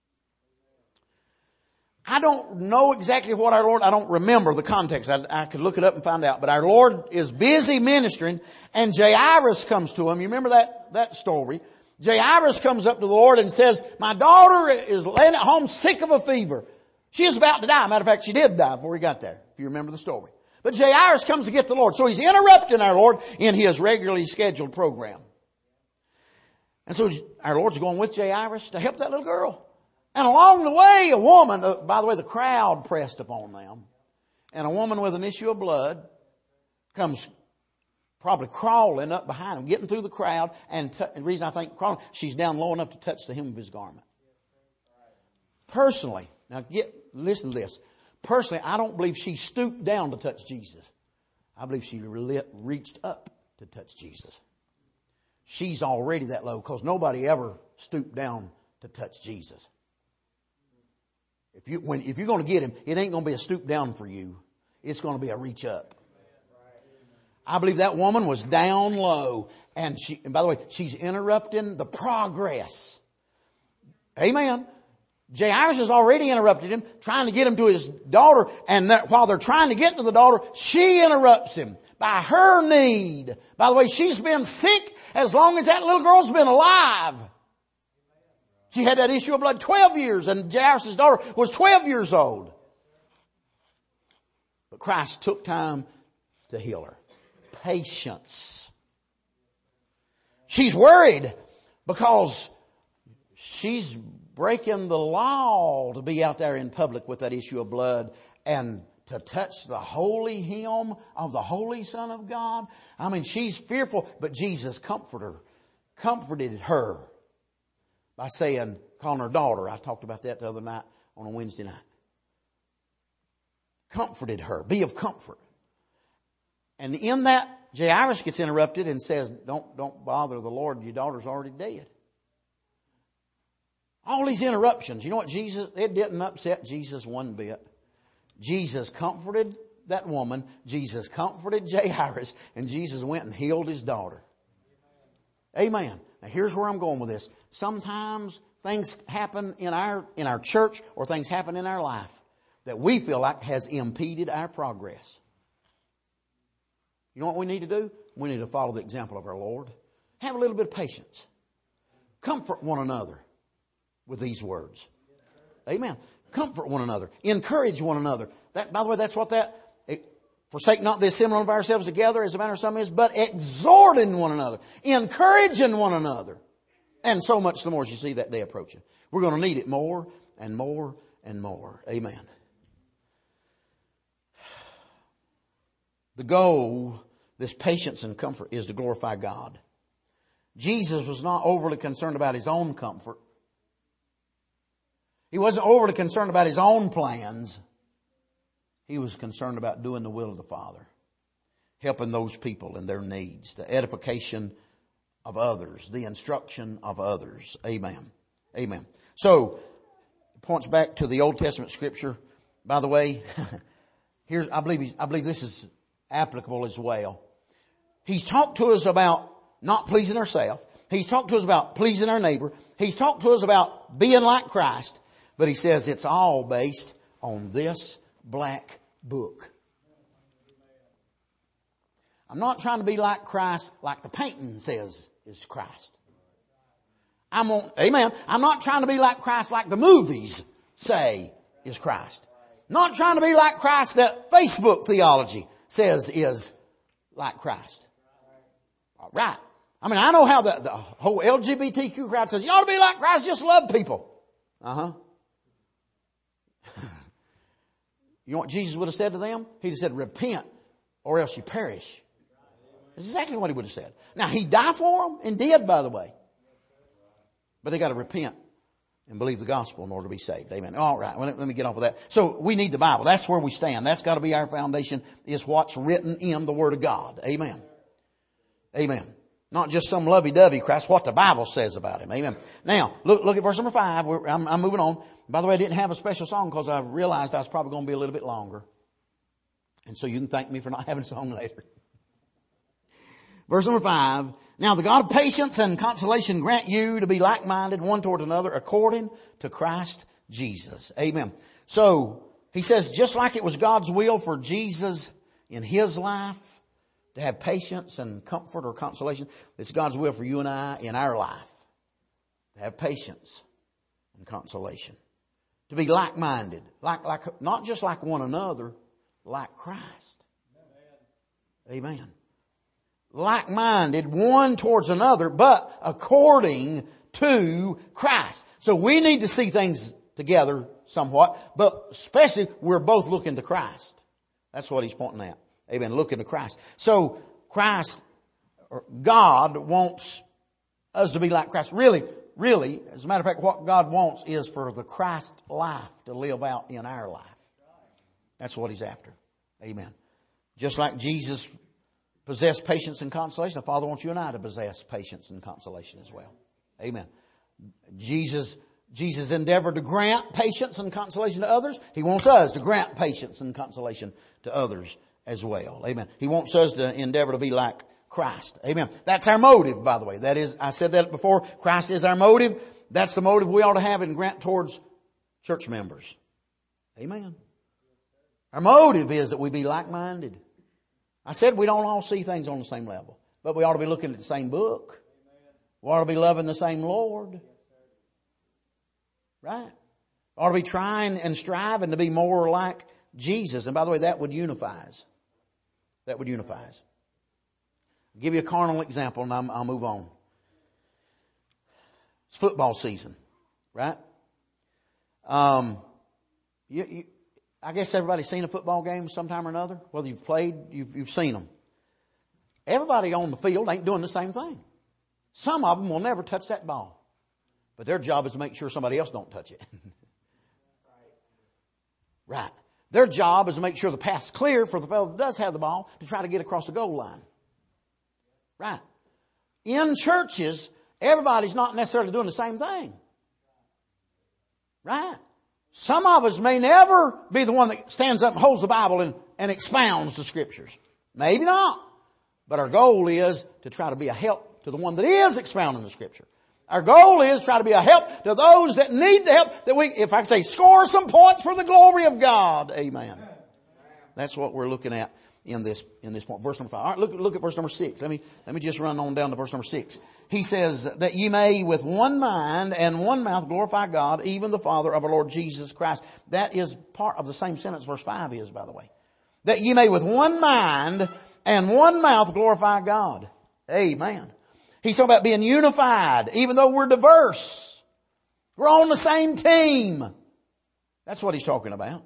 I don't know exactly what our Lord, I don't remember the context. I could look it up and find out. But our Lord is busy ministering, and Jairus comes to him. You remember that story? Jairus comes up to the Lord and says, my daughter is laying at home sick of a fever. She is about to die. Matter of fact, she did die before He got there, if you remember the story. But Jairus comes to get the Lord. So he's interrupting our Lord in His regularly scheduled program. And so our Lord's going with Jairus to help that little girl. And along the way, a woman, by the way, the crowd pressed upon them. And a woman with an issue of blood comes probably crawling up behind him, getting through the crowd. And the reason I think crawling, she's down low enough to touch the hem of his garment. Personally, now listen to this. Personally, I don't believe she stooped down to touch Jesus. I believe she reached up to touch Jesus. She's already that low because nobody ever stooped down to touch Jesus. If you're going to get him, it ain't going to be a stoop down for you. It's going to be a reach up. I believe that woman was down low. And by the way, she's interrupting the progress. Amen. Jairus has already interrupted him, trying to get him to his daughter. And while they're trying to get to the daughter, she interrupts him by her need. By the way, she's been sick as long as that little girl's been alive. She had that issue of blood 12 years, and Jairus' daughter was 12 years old. But Christ took time to heal her. Patience. She's worried because she's breaking the law to be out there in public with that issue of blood and to touch the holy hem of the Holy Son of God. I mean, she's fearful, but Jesus comforted her by calling her daughter. I talked about that the other night on a Wednesday night. Comforted her. Be of comfort. And in that, Jairus gets interrupted and says, don't bother the Lord. Your daughter's already dead. All these interruptions. You know what, it didn't upset Jesus one bit. Jesus comforted that woman. Jesus comforted Jairus. And Jesus went and healed his daughter. Amen. Now here's where I'm going with this. Sometimes things happen in our church or things happen in our life that we feel like has impeded our progress. You know what we need to do? We need to follow the example of our Lord. Have a little bit of patience. Comfort one another with these words. Amen. Comfort one another. Encourage one another. That, by the way, that's what forsake not the assembling of ourselves together as a manner of some is, but exhorting one another. Encouraging one another. And so much the more as you see that day approaching. We're going to need it more and more and more. Amen. The goal, this patience and comfort, is to glorify God. Jesus was not overly concerned about his own comfort. He wasn't overly concerned about his own plans. He was concerned about doing the will of the Father. Helping those people in their needs. The edification of others. The instruction of others. Amen. Amen. So, it points back to the Old Testament scripture. By the way, I believe this is applicable as well. He's talked to us about not pleasing ourselves. He's talked to us about pleasing our neighbor. He's talked to us about being like Christ. But he says it's all based on this black book. I'm not trying to be like Christ like the painting says is Christ. Amen. I'm not trying to be like Christ like the movies say is Christ. Not trying to be like Christ that Facebook theology says is like Christ. All right. I mean, I know how the whole LGBTQ crowd says, you ought to be like Christ, just love people. Uh-huh. You know what Jesus would have said to them? He'd have said, repent or else you perish. That's exactly what he would have said. Now, he died for them and did, by the way. But they got to repent and believe the gospel in order to be saved. Amen. All right. Well, let me get off of that. So we need the Bible. That's where we stand. That's got to be our foundation, is what's written in the Word of God. Amen. Amen. Not just some lovey-dovey Christ, what the Bible says about him. Amen. Now, look at verse number 5. I'm moving on. By the way, I didn't have a special song because I realized I was probably going to be a little bit longer. And so you can thank me for not having a song later. Verse number 5. Now the God of patience and consolation grant you to be like-minded one toward another according to Christ Jesus. Amen. So he says, just like it was God's will for Jesus in his life to have patience and comfort or consolation, it's God's will for you and I in our life to have patience and consolation. To be like-minded, like not just like one another, like Christ. Amen. Like-minded one towards another, but according to Christ. So we need to see things together somewhat, but especially we're both looking to Christ. That's what he's pointing at. Amen. Looking to Christ. So Christ God wants us to be like Christ. Really, as a matter of fact, what God wants is for the Christ life to live out in our life. That's what He's after. Amen. Just like Jesus possessed patience and consolation, the Father wants you and I to possess patience and consolation as well. Amen. Jesus endeavored to grant patience and consolation to others. He wants us to grant patience and consolation to others as well. Amen. He wants us to endeavor to be like Christ. Amen. That's our motive, by the way. That is, I said that before. Christ is our motive. That's the motive we ought to have and grant towards church members. Amen. Our motive is that we be like-minded. I said we don't all see things on the same level, but we ought to be looking at the same book. We ought to be loving the same Lord. Right? We ought to be trying and striving to be more like Jesus. And by the way, that would unify us. That would unify us. I'll give you a carnal example and I'll move on. It's football season, right? I guess everybody's seen a football game sometime or another. Whether you've played, you've seen them. Everybody on the field ain't doing the same thing. Some of them will never touch that ball. But their job is to make sure somebody else don't touch it. Right. Their job is to make sure the path's clear for the fellow that does have the ball to try to get across the goal line. Right. In churches, everybody's not necessarily doing the same thing. Right. Some of us may never be the one that stands up and holds the Bible and expounds the Scriptures. Maybe not. But our goal is to try to be a help to the one that is expounding the Scripture. Our goal is to try to be a help to those that need the help, that we, if I can say, score some points for the glory of God. Amen. That's what we're looking at in this point. Verse number 5. All right, look at verse number 6. Let me just run on down to verse number 6. He says, that ye may with one mind and one mouth glorify God, even the Father of our Lord Jesus Christ. That is part of the same sentence verse 5 is, by the way. That ye may with one mind and one mouth glorify God. Amen. He's talking about being unified, even though we're diverse. We're on the same team. That's what he's talking about.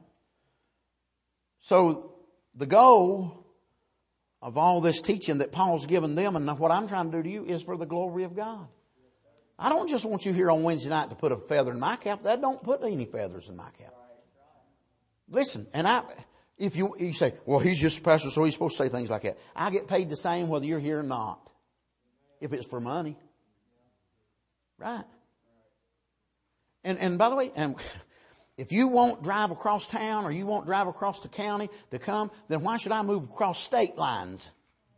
So the goal of all this teaching that Paul's given them and what I'm trying to do to you is for the glory of God. I don't just want you here on Wednesday night to put a feather in my cap. That don't put any feathers in my cap. Listen, and if you say, well, he's just a pastor, so he's supposed to say things like that. I get paid the same whether you're here or not. If it's for money. Right. And by the way, if you won't drive across town or you won't drive across the county to come, then why should I move across state lines?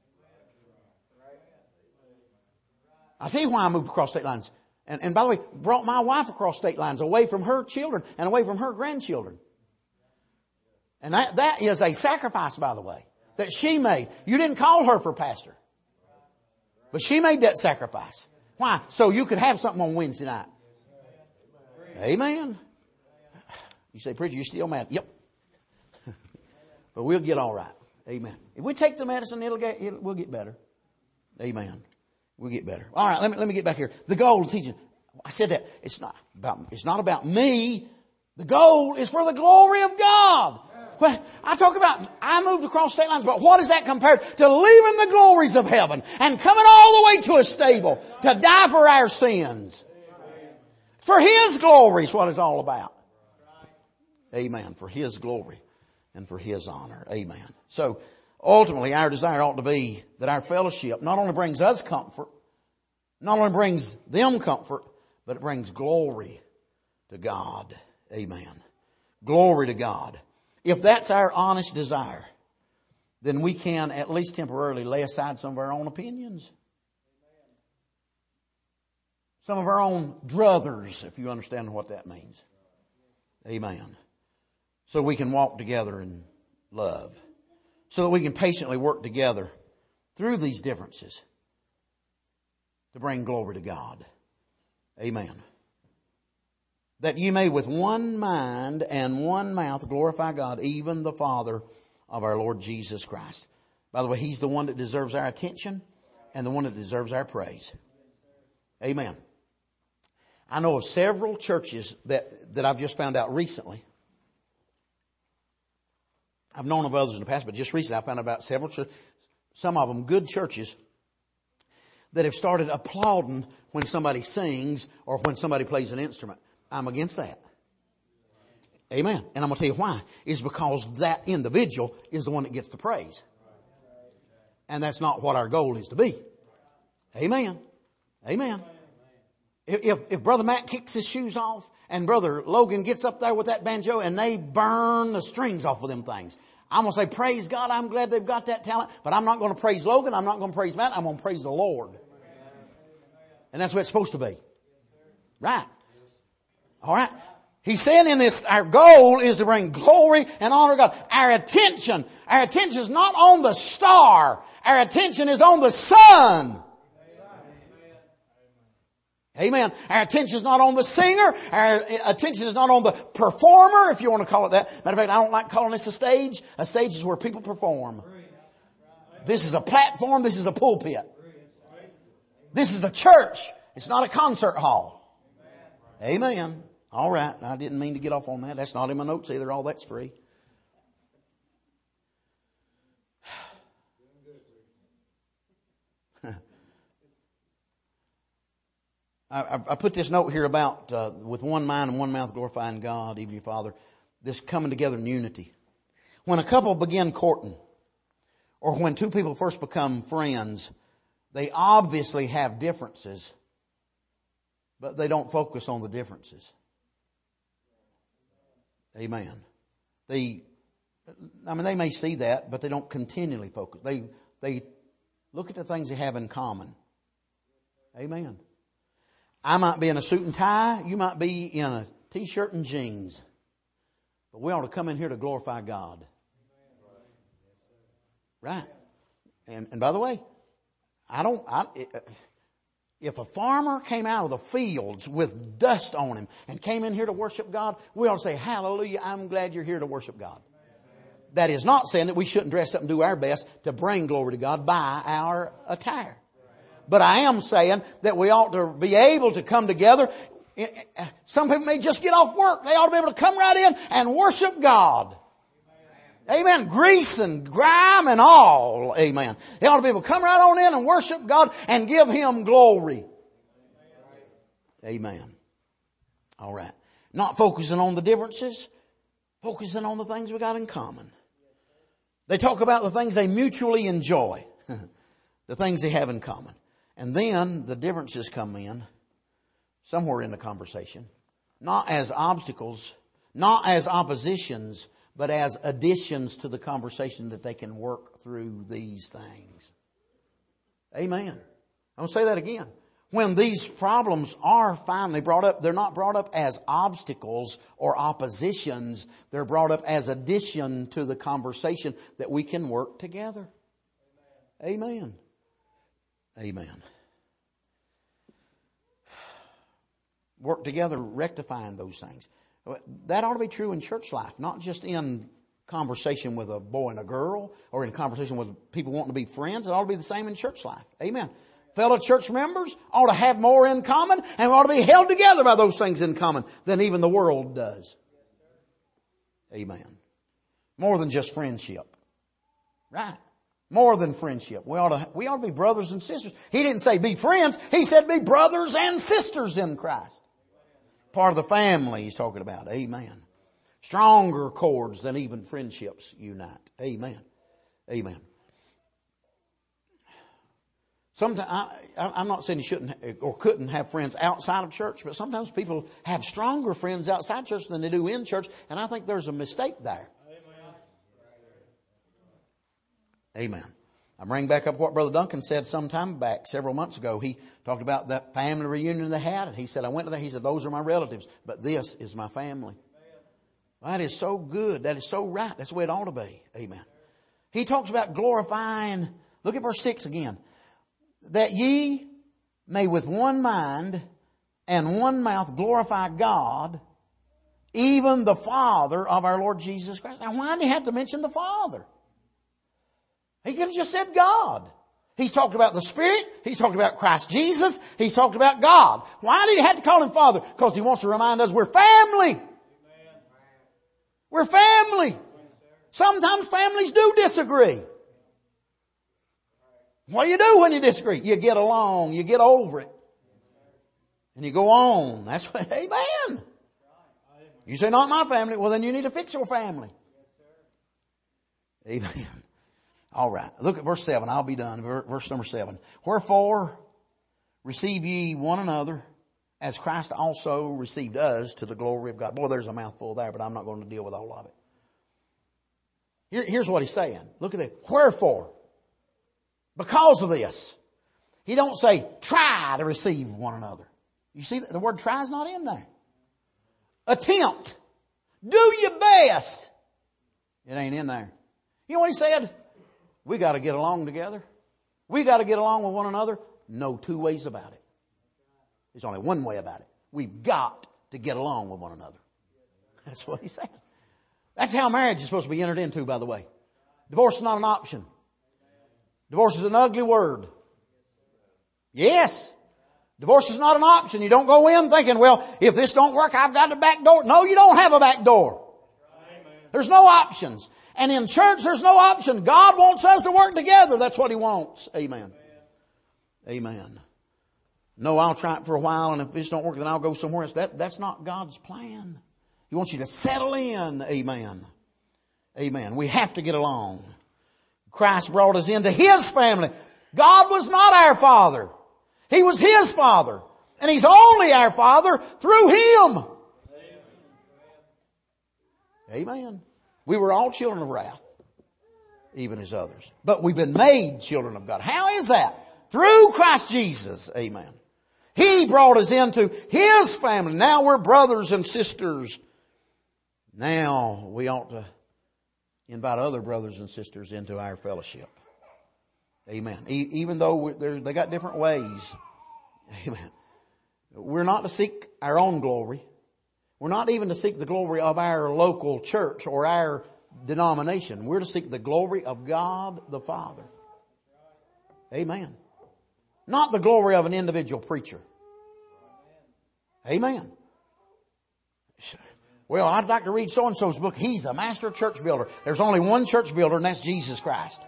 I'll tell you why I moved across state lines. And by the way, brought my wife across state lines away from her children and away from her grandchildren. And that is a sacrifice, by the way, that she made. You didn't call her for pastor. But she made that sacrifice. Why? So you could have something on Wednesday night. Amen. You say, preacher, you're still mad. Yep. But we'll get all right. Amen. If we take the medicine, we'll get better. Amen. We'll get better. All right, let me get back here. The goal of teaching. I said that it's not about me. The goal is for the glory of God. Well, I moved across state lines, but what is that compared to leaving the glories of heaven and coming all the way to a stable to die for our sins? For His glory is what it's all about. Amen. For His glory and for His honor. Amen. So ultimately our desire ought to be that our fellowship not only brings us comfort, not only brings them comfort, but it brings glory to God. Amen. Glory to God. If that's our honest desire, then we can at least temporarily lay aside some of our own opinions. Some of our own druthers, if you understand what that means. Amen. So we can walk together in love. So that we can patiently work together through these differences to bring glory to God. Amen. That you may with one mind and one mouth glorify God, even the Father of our Lord Jesus Christ. By the way, He's the one that deserves our attention and the one that deserves our praise. Amen. I know of several churches that I've just found out recently. I've known of others in the past, but just recently I found out about several churches, some of them good churches, that have started applauding when somebody sings or when somebody plays an instrument. I'm against that. Amen. And I'm going to tell you why. It's because that individual is the one that gets the praise. And that's not what our goal is to be. Amen. Amen. If Brother Matt kicks his shoes off and Brother Logan gets up there with that banjo and they burn the strings off of them things, I'm going to say, praise God, I'm glad they've got that talent. But I'm not going to praise Logan. I'm not going to praise Matt. I'm going to praise the Lord. And that's what it's supposed to be. Right. All right. He's saying in this, our goal is to bring glory and honor to God. Our attention is not on the star. Our attention is on the sun. Amen. Our attention is not on the singer. Our attention is not on the performer, if you want to call it that. Matter of fact, I don't like calling this a stage. A stage is where people perform. This is a platform. This is a pulpit. This is a church. It's not a concert hall. Amen. All right. I didn't mean to get off on that. That's not in my notes either. All that's free. I put this note here about with one mind and one mouth glorifying God, even your Father, this coming together in unity. When a couple begin courting, or when two people first become friends, they obviously have differences, but they don't focus on the differences. Amen. They may see that, but they don't continually focus. They look at the things they have in common. Amen. I might be in a suit and tie. You might be in a t-shirt and jeans. But we ought to come in here to glorify God. Right. And by the way, if a farmer came out of the fields with dust on him and came in here to worship God, we ought to say, hallelujah, I'm glad you're here to worship God. That is not saying that we shouldn't dress up and do our best to bring glory to God by our attire. But I am saying that we ought to be able to come together. Some people may just get off work. They ought to be able to come right in and worship God. Amen. Grease and grime and all. Amen. They ought to be able to come right on in and worship God and give Him glory. Amen. All right. Not focusing on the differences. Focusing on the things we got in common. They talk about the things they mutually enjoy. The things they have in common. And then the differences come in somewhere in the conversation. Not as obstacles, not as oppositions, but as additions to the conversation that they can work through these things. Amen. I'm going to say that again. When these problems are finally brought up, they're not brought up as obstacles or oppositions. They're brought up as addition to the conversation that we can work together. Amen. Amen. Work together rectifying those things. That ought to be true in church life, not just in conversation with a boy and a girl or in conversation with people wanting to be friends. It ought to be the same in church life. Amen. Fellow church members ought to have more in common and ought to be held together by those things in common than even the world does. Amen. More than just friendship. Right. More than friendship. We ought to be brothers and sisters. He didn't say be friends. He said be brothers and sisters in Christ. Part of the family He's talking about. Amen. Stronger cords than even friendships unite. Amen. Amen. Sometimes I'm not saying you shouldn't or couldn't have friends outside of church, but sometimes people have stronger friends outside church than they do in church, and I think there's a mistake there. Amen. I'm bringing back up what Brother Duncan said some time back, several months ago. He talked about that family reunion they had, and he said, I went to that. He said, those are my relatives, but this is my family. That is so good. That is so right. That's the way it ought to be. Amen. He talks about glorifying. Look at verse 6 again. That ye may with one mind and one mouth glorify God, even the Father of our Lord Jesus Christ. Now, why did he have to mention the Father? He could have just said God. He's talked about the Spirit. He's talked about Christ Jesus. He's talked about God. Why did he have to call Him Father? Because He wants to remind us we're family. We're family. Sometimes families do disagree. What do you do when you disagree? You get along. You get over it. And you go on. That's what, amen. You say, not my family. Well, then you need to fix your family. Amen. All right. Look at verse 7. I'll be done. Verse number 7. Wherefore, receive ye one another as Christ also received us to the glory of God. Boy, there's a mouthful there, but I'm not going to deal with all of it. Here's what he's saying. Look at that. Wherefore, because of this, he don't say try to receive one another. You see, the word try is not in there. Attempt. Do your best. It ain't in there. You know what he said? We got to get along together. We got to get along with one another. No two ways about it. There's only one way about it. We've got to get along with one another. That's what he's saying. That's how marriage is supposed to be entered into, by the way. Divorce is not an option. Divorce is an ugly word. Yes. Divorce is not an option. You don't go in thinking, well, if this don't work, I've got a back door. No, you don't have a back door. There's no options. And in church, there's no option. God wants us to work together. That's what He wants. Amen. Amen. No, I'll try it for a while, and if this don't work, then I'll go somewhere else. That's not God's plan. He wants you to settle in. Amen. Amen. We have to get along. Christ brought us into His family. God was not our Father. He was His Father. And He's only our Father through Him. Amen. We were all children of wrath, even as others. But we've been made children of God. How is that? Through Christ Jesus. Amen. He brought us into His family. Now we're brothers and sisters. Now we ought to invite other brothers and sisters into our fellowship. Amen. Even though they got different ways. Amen. We're not to seek our own glory. We're not even to seek the glory of our local church or our denomination. We're to seek the glory of God the Father. Amen. Not the glory of an individual preacher. Amen. Well, I'd like to read so-and-so's book. He's a master church builder. There's only one church builder, and that's Jesus Christ.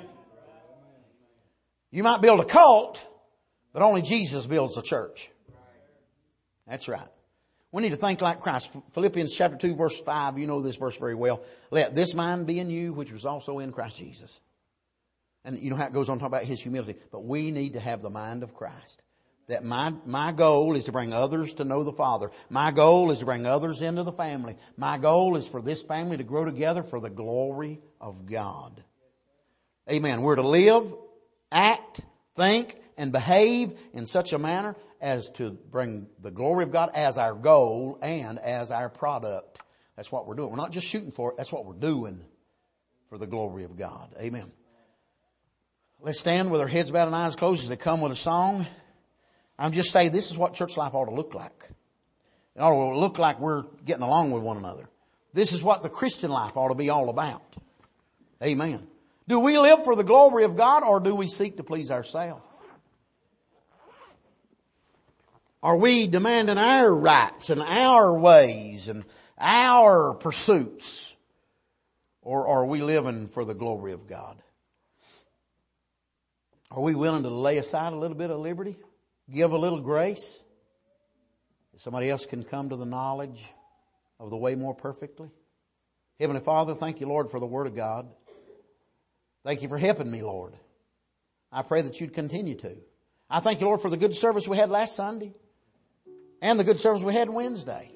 You might build a cult, but only Jesus builds a church. That's right. We need to think like Christ. Philippians chapter 2, verse 5. You know this verse very well. Let this mind be in you, which was also in Christ Jesus. And you know how it goes on to talk about His humility. But we need to have the mind of Christ. That my goal is to bring others to know the Father. My goal is to bring others into the family. My goal is for this family to grow together for the glory of God. Amen. We're to live, act, think, and behave in such a manner as to bring the glory of God as our goal and as our product. That's what we're doing. We're not just shooting for it. That's what we're doing for the glory of God. Amen. Let's stand with our heads bowed and eyes closed as they come with a song. I'm just saying this is what church life ought to look like. It ought to look like we're getting along with one another. This is what the Christian life ought to be all about. Amen. Do we live for the glory of God, or do we seek to please ourselves? Are we demanding our rights and our ways and our pursuits? Or are we living for the glory of God? Are we willing to lay aside a little bit of liberty? Give a little grace? That somebody else can come to the knowledge of the way more perfectly? Heavenly Father, thank you, Lord, for the Word of God. Thank you for helping me, Lord. I pray that you'd continue to. I thank you, Lord, for the good service we had last Sunday and the good service we had Wednesday.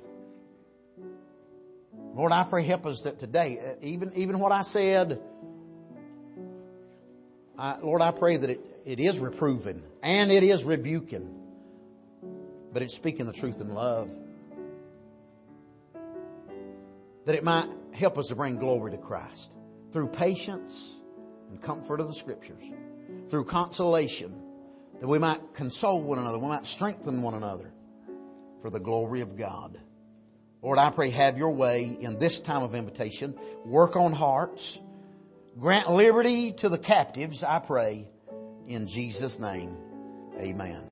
Lord, I pray help us that today, even what I said, Lord, I pray that it is reproving and it is rebuking, but it's speaking the truth in love. That it might help us to bring glory to Christ through patience and comfort of the Scriptures, through consolation, that we might console one another, we might strengthen one another for the glory of God. Lord, I pray have your way in this time of invitation. Work on hearts. Grant liberty to the captives, I pray, in Jesus' name. Amen.